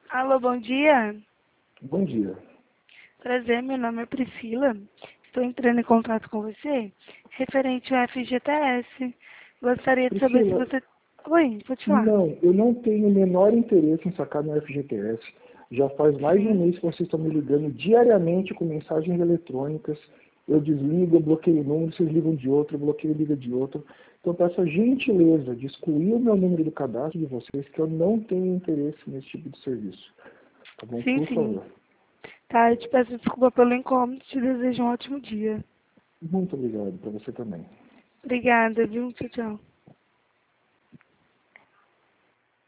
Alô, bom dia. Bom dia. Prazer, meu nome é Priscila. Estou entrando em contato com você referente ao FGTS. Gostaria de saber se Priscila, você... Oi, pode falar. não, eu não tenho o menor interesse em sacar meu FGTS. Já faz mais de um Sim, mês que vocês estão me ligando diariamente com mensagens eletrônicas. Eu desligo, eu bloqueio o número, vocês ligam de outro, eu bloqueio, liga de outro. Então, peço a gentileza de excluir o meu número do cadastro de vocês, que eu não tenho interesse nesse tipo de serviço. Tá bom? sim, Por sim. favor. Tá, eu te peço desculpa pelo incômodo. Te desejo um ótimo dia. Muito obrigado para você também. Obrigada, viu? Tchau, tchau.